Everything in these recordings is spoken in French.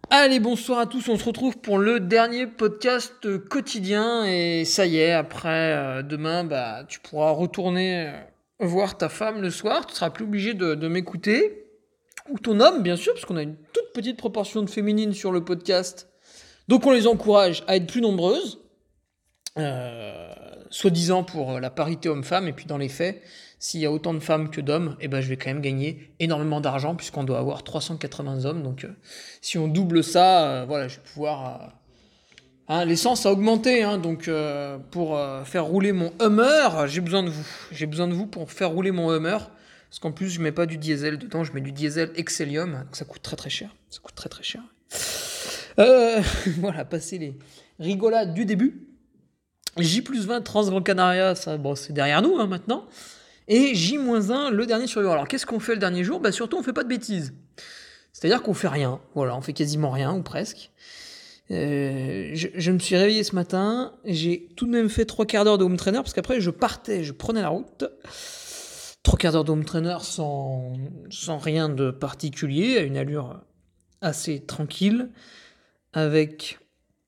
Allez, bonsoir à tous, on se retrouve pour le dernier podcast quotidien et ça y est, après demain, tu pourras retourner voir ta femme le soir, tu seras plus obligé de m'écouter, ou ton homme bien sûr, parce qu'on a une toute petite proportion de féminines sur le podcast, donc on les encourage à être plus nombreuses, euh, soi-disant pour la parité homme-femme, et puis dans les faits, s'il y a autant de femmes que d'hommes, je vais quand même gagner énormément d'argent, puisqu'on doit avoir 380 hommes, donc si on double ça, voilà, je vais pouvoir... l'essence a augmenté, donc pour faire rouler mon Hummer, j'ai besoin de vous. J'ai besoin de vous pour faire rouler mon Hummer, parce qu'en plus je mets pas du diesel dedans, je mets du diesel Excellium, donc ça coûte très très cher. Ça coûte très très cher. Voilà, passer les rigolades du début. J plus 20 Transgran Canaria, ça, bon, c'est derrière nous maintenant. Et J-1, le dernier survivant. Alors qu'est-ce qu'on fait le dernier jour ? Surtout on fait pas de bêtises. C'est-à-dire qu'on fait rien. Voilà, on fait quasiment rien, ou presque. Je me suis réveillé ce matin, j'ai tout de même fait 3 quarts d'heure de home trainer, parce qu'après je partais, je prenais la route. 3 quarts d'heure de home trainer sans rien de particulier, à une allure assez tranquille, avec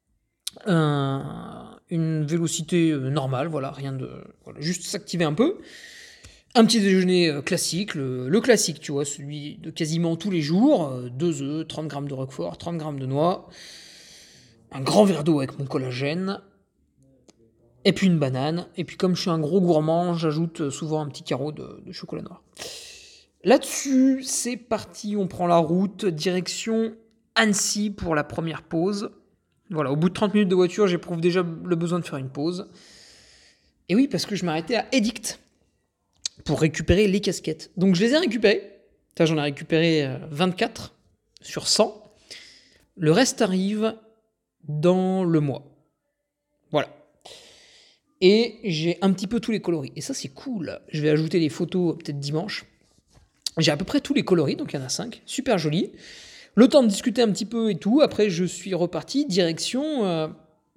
une vélocité normale, voilà, rien de. Voilà, juste s'activer un peu. Un petit déjeuner classique, le classique, tu vois, celui de quasiment tous les jours. 2 œufs, 30 grammes de roquefort, 30 grammes de noix, un grand verre d'eau avec mon collagène, et puis une banane. Et puis comme je suis un gros gourmand, j'ajoute souvent un petit carreau de chocolat noir. Là-dessus, c'est parti, on prend la route, direction Annecy pour la première pause. Voilà, au bout de 30 minutes de voiture, j'éprouve déjà le besoin de faire une pause. Et oui, parce que je m'arrêtais à Edict pour récupérer les casquettes. Donc je les ai récupérées. J'en ai récupéré 24 sur 100. Le reste arrive dans le mois. Voilà. Et j'ai un petit peu tous les coloris. Et ça, c'est cool. Je vais ajouter les photos peut-être dimanche. J'ai à peu près tous les coloris, donc il y en a 5. Super joli. Le temps de discuter un petit peu et tout. Après, je suis reparti direction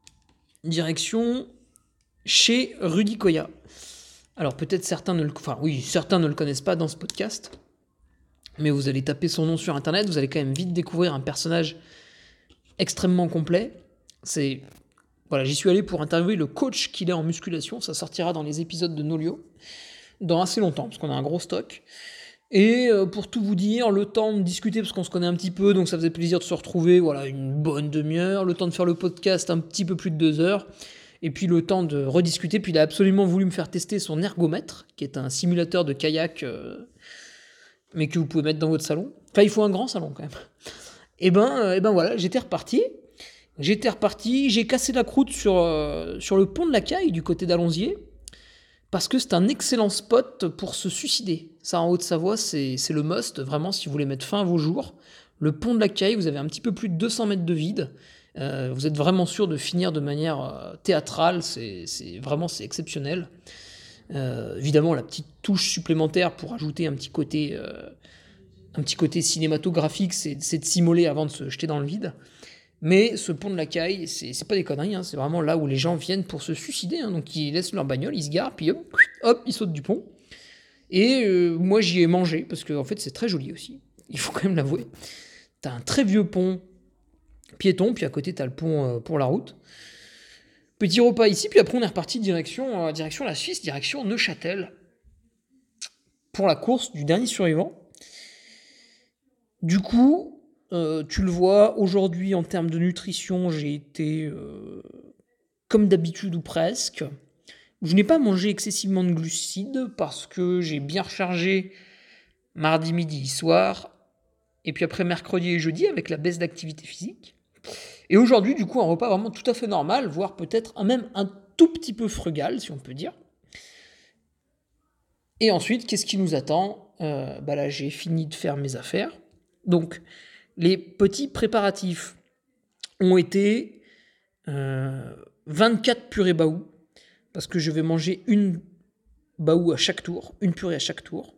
chez Rudy Koya. Alors peut-être certains certains ne le connaissent pas dans ce podcast. Mais vous allez taper son nom sur internet, vous allez quand même vite découvrir un personnage extrêmement complet. Voilà, j'y suis allé pour interviewer le coach qu'il est en musculation. Ça sortira dans les épisodes de Nolio dans assez longtemps, parce qu'on a un gros stock. Et pour tout vous dire, le temps de discuter, parce qu'on se connaît un petit peu, donc ça faisait plaisir de se retrouver, voilà, une bonne demi-heure. Le temps de faire le podcast, un petit peu plus de 2 heures. Et puis le temps de rediscuter. Puis il a absolument voulu me faire tester son ergomètre, qui est un simulateur de kayak, mais que vous pouvez mettre dans votre salon. Enfin, il faut un grand salon quand même. Voilà, j'étais reparti, j'ai cassé la croûte sur le pont de la Caille, du côté d'Allonzier, parce que c'est un excellent spot pour se suicider. Ça, en Haute-Savoie, c'est le must, vraiment, si vous voulez mettre fin à vos jours. Le pont de la Caille, vous avez un petit peu plus de 200 mètres de vide. Vous êtes vraiment sûr de finir de manière théâtrale, c'est exceptionnel. Évidemment, la petite touche supplémentaire pour ajouter un petit côté cinématographique, c'est de s'immoler avant de se jeter dans le vide. Mais ce pont de la Caille, c'est pas des conneries, c'est vraiment là où les gens viennent pour se suicider. Donc ils laissent leur bagnole, ils se garent, puis hop, ils sautent du pont. Et moi j'y ai mangé, parce que en fait c'est très joli aussi, il faut quand même l'avouer. T'as un très vieux pont piéton, puis à côté t'as le pont pour la route. Petit repas ici, puis après on est reparti direction la Suisse, direction Neuchâtel, pour la course du dernier survivant. Du coup, tu le vois, aujourd'hui en termes de nutrition, j'ai été comme d'habitude ou presque. Je n'ai pas mangé excessivement de glucides parce que j'ai bien rechargé mardi midi soir, et puis après mercredi et jeudi avec la baisse d'activité physique. Et aujourd'hui, du coup, un repas vraiment tout à fait normal, voire peut-être même un tout petit peu frugal, si on peut dire. Et ensuite, qu'est-ce qui nous attend ? Là, j'ai fini de faire mes affaires. Donc, les petits préparatifs ont été 24 purées baou, parce que je vais manger une baou à chaque tour, une purée à chaque tour.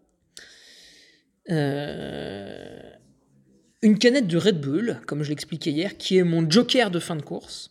Une canette de Red Bull, comme je l'expliquais hier, qui est mon joker de fin de course.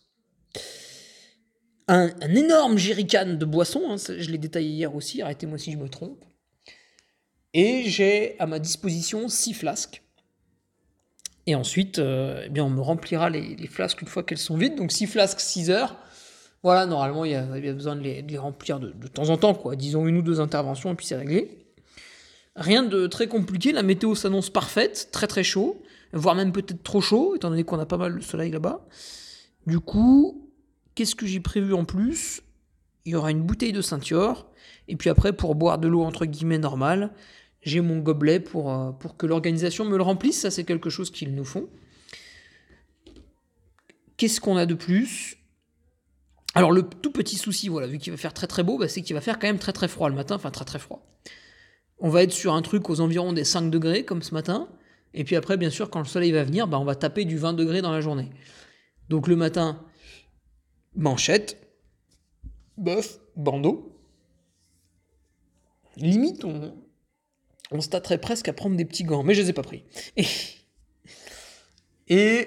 Un énorme jerrycan de boisson, je l'ai détaillé hier aussi, arrêtez-moi si je me trompe. Et j'ai à ma disposition 6 flasques. Et ensuite, eh bien, on me remplira les flasques une fois qu'elles sont vides. Donc 6 flasques, 6 heures. Voilà, normalement, il y a besoin de les remplir de temps en temps, quoi. Disons 1 ou 2 interventions, et puis c'est réglé. Rien de très compliqué, la météo s'annonce parfaite, très très chaud, voire même peut-être trop chaud, étant donné qu'on a pas mal de soleil là-bas. Du coup, qu'est-ce que j'ai prévu en plus? Il y aura une bouteille de Saint-Yor, et puis après, pour boire de l'eau entre guillemets normale, j'ai mon gobelet pour que l'organisation me le remplisse, ça c'est quelque chose qu'ils nous font. Qu'est-ce qu'on a de plus? Alors le tout petit souci, voilà, vu qu'il va faire très très beau, c'est qu'il va faire quand même très très froid le matin, enfin très très froid. On va être sur un truc aux environs des 5 degrés, comme ce matin. Et puis après, bien sûr, quand le soleil va venir, on va taper du 20 degrés dans la journée. Donc le matin, manchette, bœuf, bandeau. Limite, on se tâterait presque à prendre des petits gants, mais je les ai pas pris. Et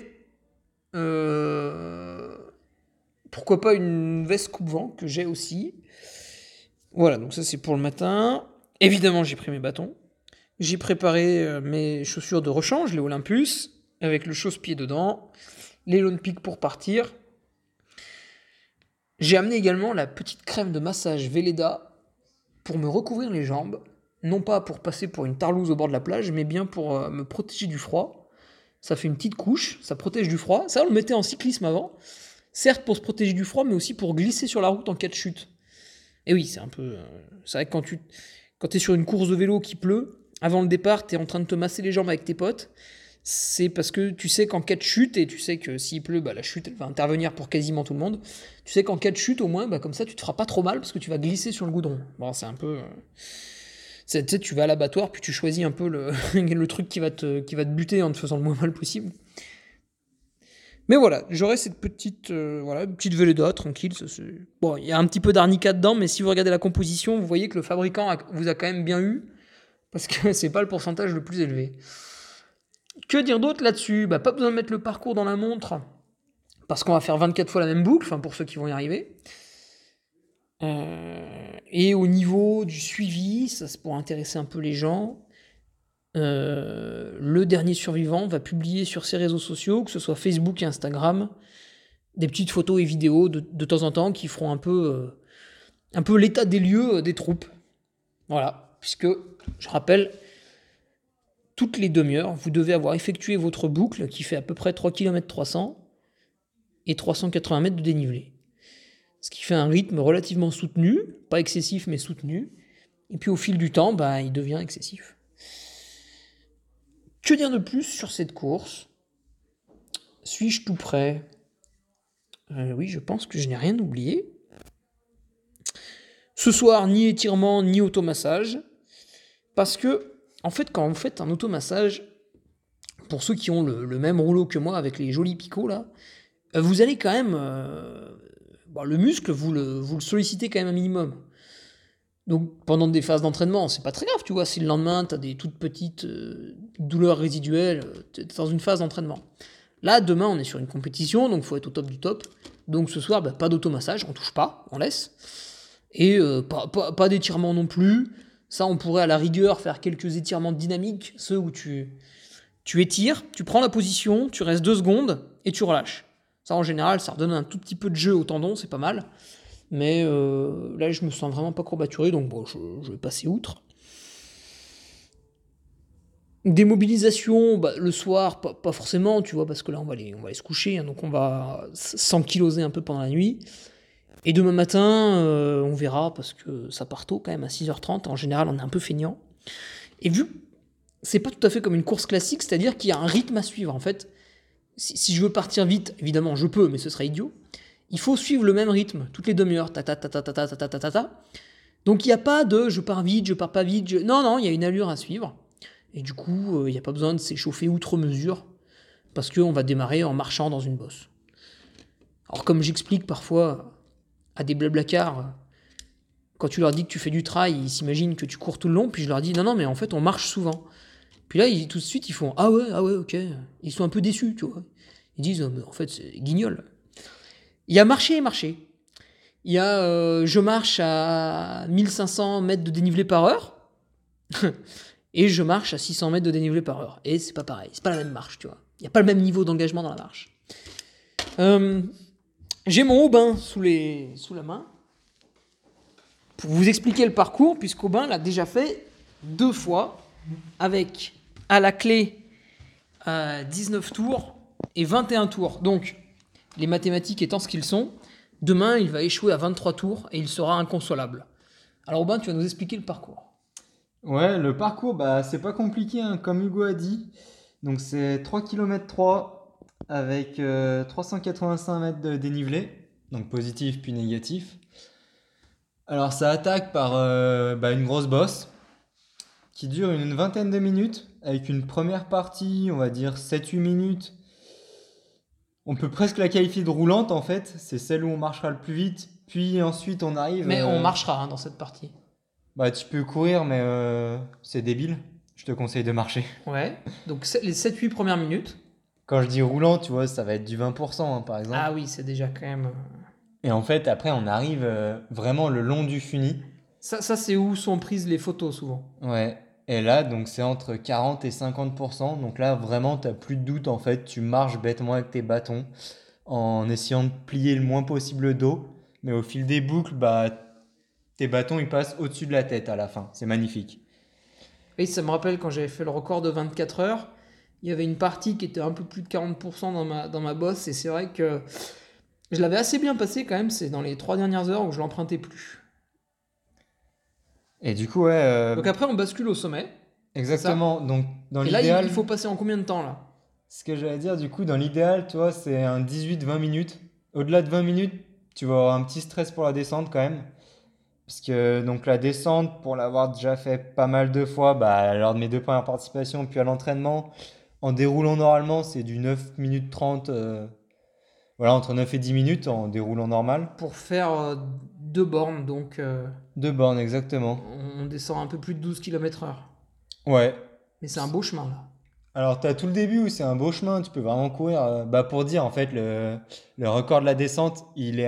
pourquoi pas une veste coupe-vent que j'ai aussi. Voilà, donc ça c'est pour le matin. Évidemment, j'ai pris mes bâtons. J'ai préparé mes chaussures de rechange, les Olympus, avec le chausse-pied dedans, les Lone Peak pour partir. J'ai amené également la petite crème de massage Velleda pour me recouvrir les jambes, non pas pour passer pour une tarlouse au bord de la plage, mais bien pour me protéger du froid. Ça fait une petite couche, ça protège du froid. Ça, on le mettait en cyclisme avant. Certes pour se protéger du froid, mais aussi pour glisser sur la route en cas de chute. Et oui, c'est un peu... c'est vrai que quand t'es sur une course de vélo qui pleut, avant le départ, t'es en train de te masser les jambes avec tes potes, c'est parce que tu sais qu'en cas de chute, et tu sais que s'il pleut, la chute elle va intervenir pour quasiment tout le monde, tu sais qu'en cas de chute, au moins, comme ça, tu te feras pas trop mal parce que tu vas glisser sur le goudron. Bon, c'est un peu... tu sais, tu vas à l'abattoir, puis tu choisis un peu le truc qui va te buter en te faisant le moins mal possible. Mais voilà, j'aurai cette petite Velleda tranquille. Bon, il y a un petit peu d'arnica dedans, mais si vous regardez la composition, vous voyez que le fabricant vous a quand même bien eu, parce que c'est pas le pourcentage le plus élevé. Que dire d'autre là-dessus? Pas besoin de mettre le parcours dans la montre, parce qu'on va faire 24 fois la même boucle, pour ceux qui vont y arriver. Et au niveau du suivi, ça c'est pour intéresser un peu les gens. Le dernier survivant va publier sur ses réseaux sociaux, que ce soit Facebook et Instagram, des petites photos et vidéos de temps en temps qui feront un peu l'état des lieux des troupes. Voilà, puisque, je rappelle, toutes les demi-heures, vous devez avoir effectué votre boucle qui fait à peu près 3 km 300 et 380 mètres de dénivelé. Ce qui fait un rythme relativement soutenu, pas excessif mais soutenu, et puis au fil du temps, il devient excessif. Que dire de plus sur cette course? Suis-je tout prêt? Oui, je pense que je n'ai rien oublié. Ce soir, ni étirement, ni automassage. Parce que, en fait, quand vous faites un automassage, pour ceux qui ont le même rouleau que moi, avec les jolis picots, là, vous allez quand même... le muscle, vous le sollicitez quand même un minimum. Donc pendant des phases d'entraînement, c'est pas très grave, tu vois, si le lendemain t'as des toutes petites douleurs résiduelles, t'es dans une phase d'entraînement. Là, demain, on est sur une compétition, donc faut être au top du top. Donc ce soir, pas d'automassage, on touche pas, on laisse. Et pas d'étirement non plus. Ça, on pourrait à la rigueur faire quelques étirements dynamiques, ceux où tu étires, tu prends la position, tu restes 2 secondes et tu relâches. Ça, en général, ça redonne un tout petit peu de jeu au tendon, c'est pas mal. Mais là, je me sens vraiment pas courbaturé, donc je vais passer outre. Des mobilisations, le soir, pas forcément, tu vois, parce que là, on va aller se coucher, donc on va s'enkyloser un peu pendant la nuit. Et demain matin, on verra, parce que ça part tôt quand même, à 6h30. En général, on est un peu feignant. Et vu que c'est pas tout à fait comme une course classique, c'est-à-dire qu'il y a un rythme à suivre, en fait. Si je veux partir vite, évidemment, je peux, mais ce serait idiot. Il faut suivre le même rythme, toutes les demi-heures, ta. Donc il n'y a pas de je pars vite, je pars pas vite. Non, il y a une allure à suivre. Et du coup, il n'y a pas besoin de s'échauffer outre mesure, parce qu'on va démarrer en marchant dans une bosse. Alors comme j'explique parfois à des blablacards, quand tu leur dis que tu fais du trail, ils s'imaginent que tu cours tout le long, puis je leur dis non, mais en fait on marche souvent. Puis là, tout de suite, ils font ah ouais, ok. Ils sont un peu déçus, tu vois. Ils disent mais en fait c'est guignol. Il y a marcher et marcher. Il y a je marche à 1500 mètres de dénivelé par heure et je marche à 600 mètres de dénivelé par heure. Et c'est pas pareil, c'est pas la même marche, tu vois. Il n'y a pas le même niveau d'engagement dans la marche. J'ai mon Aubin sous la main pour vous expliquer le parcours, puisqu'Aubin l'a déjà fait 2 fois, avec à la clé 19 tours et 21 tours. Donc, les mathématiques étant ce qu'ils sont, demain, il va échouer à 23 tours et il sera inconsolable. Alors, Aubin, tu vas nous expliquer le parcours. Ouais, le parcours, c'est pas compliqué, hein, comme Hugo a dit. Donc c'est 3 km 3 avec 385 mètres de dénivelé, donc positif puis négatif. Alors ça attaque par une grosse bosse qui dure une vingtaine de minutes, avec une première partie, on va dire 7-8 minutes. On peut presque la qualifier de roulante en fait, c'est celle où on marchera le plus vite, puis ensuite on arrive... Mais on marchera dans cette partie. Tu peux courir, mais c'est débile. Je te conseille de marcher. Ouais, donc les 7-8 premières minutes. Quand je dis roulant, tu vois, ça va être du 20%, hein, par exemple. Ah oui, c'est déjà quand même... Et en fait, après, on arrive vraiment le long du funi. Ça c'est où sont prises les photos, souvent. Ouais. Et là, donc, c'est entre 40 et 50%. Donc là, vraiment, t'as plus de doute, en fait. Tu marches bêtement avec tes bâtons en essayant de plier le moins possible le dos. Mais au fil des boucles, tes bâtons, ils passent au-dessus de la tête à la fin. C'est magnifique. Et ça me rappelle quand j'avais fait le record de 24 heures, il y avait une partie qui était un peu plus de 40% dans ma bosse, et c'est vrai que je l'avais assez bien passé quand même, c'est dans les 3 dernières heures où je l'empruntais plus. Et du coup, ouais. Donc après on bascule au sommet. Exactement. Donc, dans Et là l'idéal. il faut passer en combien de temps là? Ce que j'allais dire, du coup, dans l'idéal, toi, c'est un 18-20 minutes. Au-delà de 20 minutes, tu vas avoir un petit stress pour la descente quand même. Parce que donc la descente, pour l'avoir déjà fait pas mal de fois, lors de mes 2 premières participations, puis à l'entraînement, en déroulant normalement, c'est du 9 minutes 30, voilà, entre 9 et 10 minutes en déroulant normal. Pour faire 2 bornes, donc 2 bornes, exactement. on descend un peu plus de 12 km/h. Ouais. Mais c'est un beau chemin là. Alors, tu as tout le début où c'est un beau chemin, tu peux vraiment courir. Pour dire, en fait, le record de la descente, il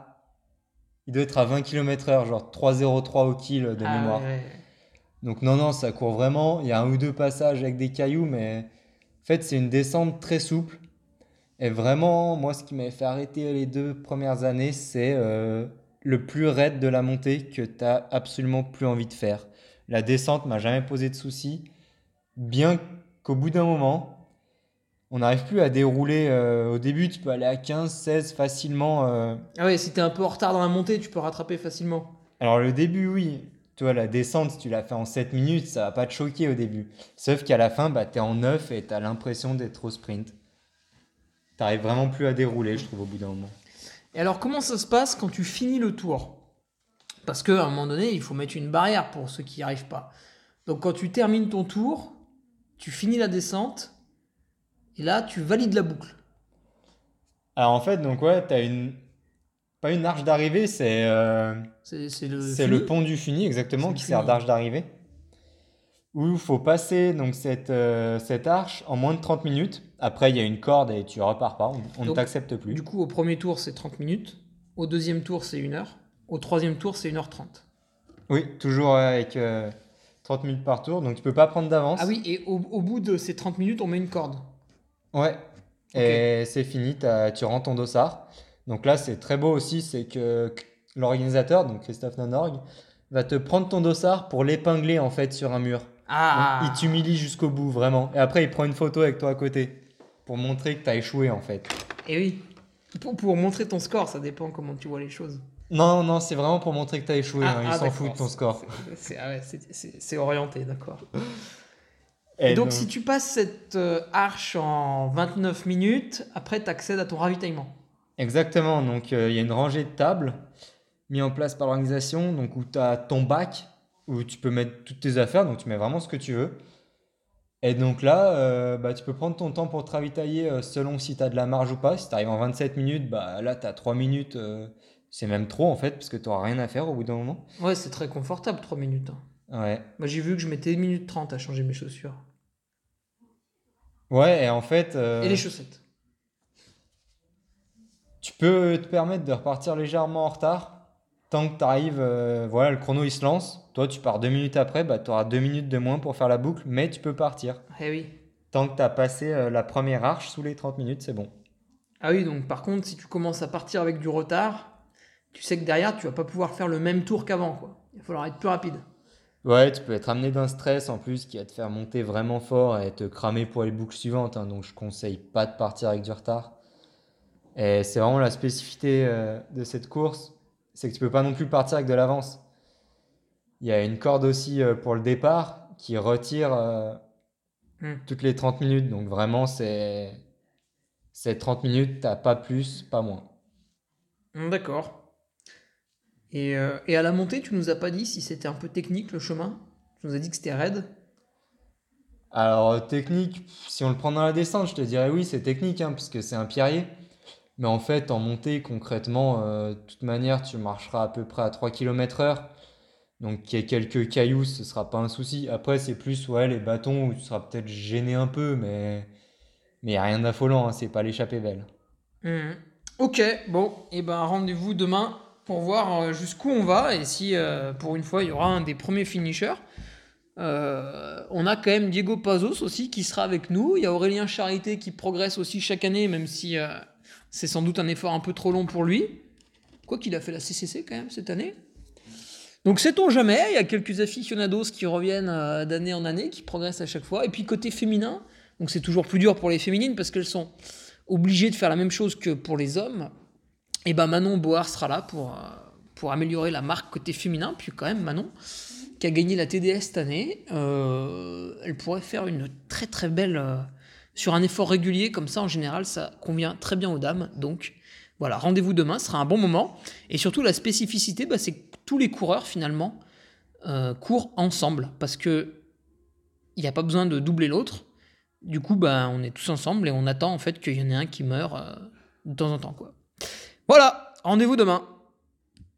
doit être à 20 km/h, genre 3,03 au kill de mémoire. Ouais. Donc non, ça court vraiment. Il y a 1 ou 2 passages avec des cailloux, mais en fait, c'est une descente très souple. Et vraiment, moi, ce qui m'avait fait arrêter les 2 premières années, c'est le plus raide de la montée que tu n'as absolument plus envie de faire. La descente m'a jamais posé de soucis, bien qu'au bout d'un moment, on n'arrive plus à dérouler. Au début, tu peux aller à 15, 16 facilement. Ah ouais, si t'es un peu en retard dans la montée, tu peux rattraper facilement. Alors le début, oui. Toi, la descente, si tu l'as fait en 7 minutes, ça va pas te choquer au début. Sauf qu'à la fin, tu es en 9 et tu as l'impression d'être au sprint. T'arrives vraiment plus à dérouler, je trouve, au bout d'un moment. Et alors, comment ça se passe quand tu finis le tour? Parce qu'à un moment donné, il faut mettre une barrière pour ceux qui n'y arrivent pas. Donc, quand tu termines ton tour, tu finis la descente, et là, tu valides la boucle. Alors en fait, donc ouais, pas une arche d'arrivée, c'est C'est le c'est fini. le pont du Funi, C'est exactement, le qui sert fini. d'arche d'arrivée. Où il faut passer donc cette arche en moins de 30 minutes. Après, il y a une corde et tu repars pas, on ne Donc, t'accepte plus. Du coup, au premier tour, c'est 30 minutes. Au deuxième tour, c'est 1 heure. Au troisième tour, c'est 1h30. Oui, toujours avec 30 minutes par tour, donc tu peux pas prendre d'avance. Ah oui, et au bout de ces 30 minutes, on met une corde. Ouais, Ok. et c'est fini, tu rends ton dossard. Donc là, c'est très beau aussi, c'est que l'organisateur, donc Christophe Nanorgue, va te prendre ton dossard pour l'épingler en fait sur un mur. Donc Ah. il t'humilie jusqu'au bout, vraiment. Et après, il prend une photo avec toi à côté pour montrer que tu as échoué en fait. Et oui. Pour montrer ton score, ça dépend comment tu vois les choses. Non, c'est vraiment pour montrer que tu as échoué, hein, il s'en d'accord. fout de ton score. C'est orienté, d'accord. Et Donc, si tu passes cette arche en 29 minutes, après, tu accèdes à ton ravitaillement. exactement, donc il y a une rangée de tables mis en place par l'organisation, donc où tu as ton bac, où tu peux mettre toutes tes affaires, donc tu mets vraiment ce que tu veux. Et donc là, tu peux prendre ton temps pour te ravitailler selon si tu as de la marge ou pas. Si tu arrives en 27 minutes, là tu as 3 minutes, c'est même trop en fait, parce que tu n'auras rien à faire au bout d'un moment. Ouais, c'est très confortable, 3 minutes. Ouais. Moi, j'ai vu que je mettais 1 minute 30 à changer mes chaussures. Ouais, et en fait, Et les chaussettes. tu peux te permettre de repartir légèrement en retard. Tant que tu arrives, voilà, le chrono il se lance. Toi, tu pars 2 minutes après, tu auras 2 minutes de moins pour faire la boucle, mais tu peux partir. Eh oui. Tant que tu as passé la première arche sous les 30 minutes, c'est bon. Ah oui, donc par contre, si tu commences à partir avec du retard, tu sais que derrière, tu vas pas pouvoir faire le même tour qu'avant, quoi. Il va falloir être plus rapide. Ouais, tu peux être amené d'un stress en plus qui va te faire monter vraiment fort et te cramer pour les boucles suivantes, hein, donc je conseille pas de partir avec du retard. Et c'est vraiment la spécificité de cette course, c'est que tu peux pas non plus partir avec de l'avance. Il y a une corde aussi pour le départ qui retire Hmm. toutes les 30 minutes, donc vraiment c'est 30 minutes, t'as pas plus, pas moins. D'accord. Et à la montée, tu nous as pas dit si c'était un peu technique le chemin. Tu nous as dit que c'était raide. Alors technique, si on le prend dans la descente, je te dirais oui, c'est technique, hein, puisque c'est un pierrier. Mais en fait, en montée, concrètement, de toute manière, tu marcheras à peu près à 3 km/h. Donc, qu'il y ait quelques cailloux, ce sera pas un souci. Après, c'est plus ouais, les bâtons où tu seras peut-être gêné un peu, mais y a rien d'affolant, hein, c'est pas l'échappée belle. Hmm. Ok, bon, et ben rendez-vous demain pour voir jusqu'où on va et si pour une fois il y aura un des premiers finishers. On a quand même Diego Pazos aussi qui sera avec nous. Il y a Aurélien Charité qui progresse aussi chaque année, même si c'est sans doute un effort un peu trop long pour lui. Quoi qu'il a fait la CCC quand même cette année. Donc sait-on jamais, il y a quelques aficionados qui reviennent d'année en année, qui progressent à chaque fois. Et puis côté féminin, donc c'est toujours plus dur pour les féminines parce qu'elles sont obligées de faire la même chose que pour les hommes. Et ben Manon Board sera là pour améliorer la marque côté féminin. Puis quand même Manon, qui a gagné la TDS cette année, elle pourrait faire une très très belle... sur un effort régulier, comme ça en général, ça convient très bien aux dames. Donc voilà, rendez-vous demain, ce sera un bon moment. Et surtout la spécificité, bah, c'est que tous les coureurs finalement courent ensemble, parce que il n'y a pas besoin de doubler l'autre. Du coup, bah, on est tous ensemble et on attend en fait qu'il y en ait un qui meurt de temps en temps, quoi. Voilà, rendez-vous demain.